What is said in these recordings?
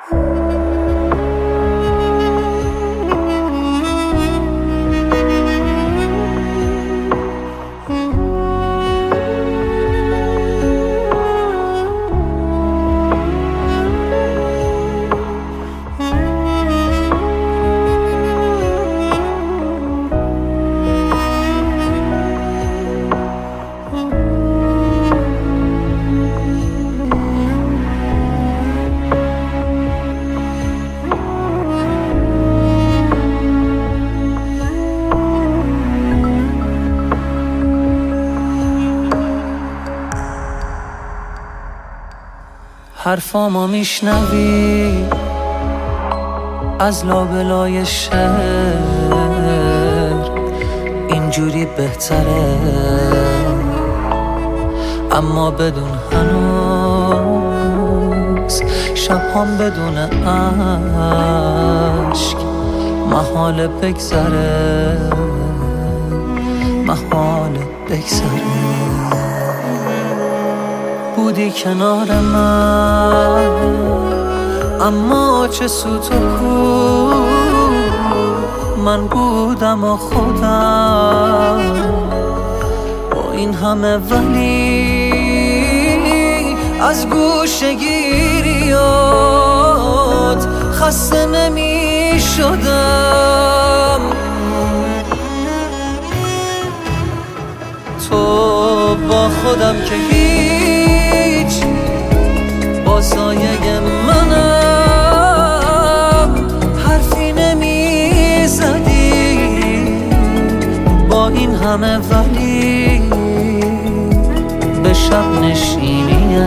حرفامو میشنوی از لابلای شهر، اینجوری بهتره، اما بدون هنوز شبهام بدون عشق محال بگذره، محال بگذره. بودی کنار من اما چه سوت و کو، من بودم و خودم با این همه، ولی از گوشه‌گیریات خسته نمی شدم. تو با خودم که هیچ، با سایه منم حرفی نمی زدی با این همه، ولی به شب نشینی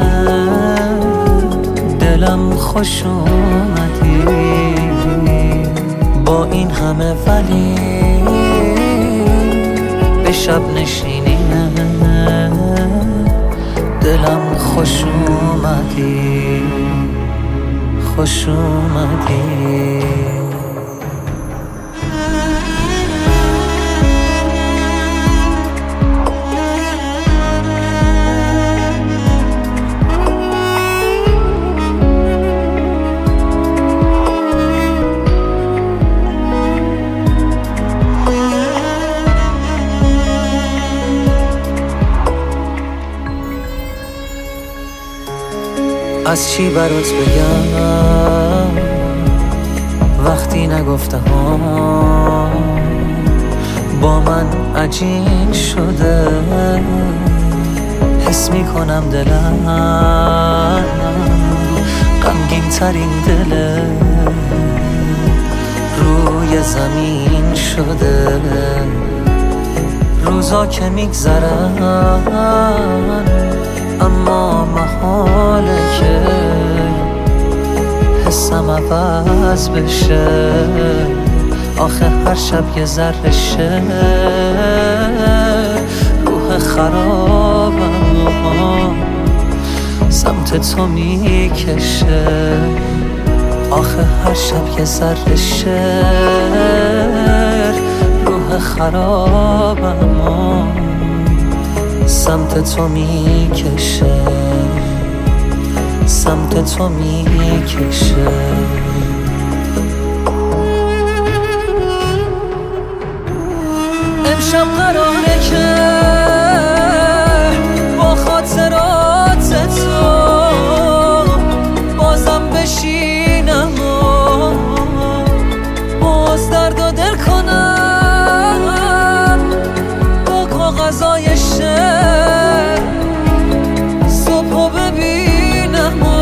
دلم خوش اومدی. با این همه ولی به شب نشینی دلم خوش اومدی، خوش اومدی. از چی برات بگم وقتی نگفتم با من عجین شده، حس میکنم دلم غمگین ترین دل روی زمین شده. روزا که میگذرن اما محاله که حسم عوض بشه. آخه هر شب یه ذره شه روح خرابم سمت تو میکشه. آخه هر شب یه ذره شه روح خرابم سمت تو میکشه، سمت تو میکشه. امشب قراره که با خاطرات تو بازم بشینم و باز درد و دل کنم با کاغذای شعر. صبحو ببینم و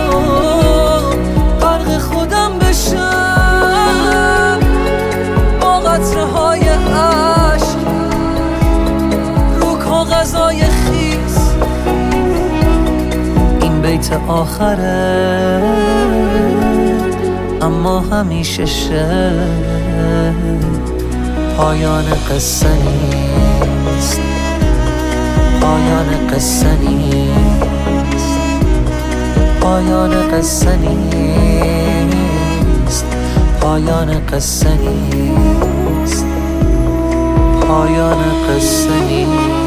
غرق خودم بشم با قطره های عشق رو کاغذای خیس. این بیت آخره اما همیشه پایان قصه نیست، پایان قصه نیست، پایان قصه نیست، پایان قصه نیست، پایان قصه نیست.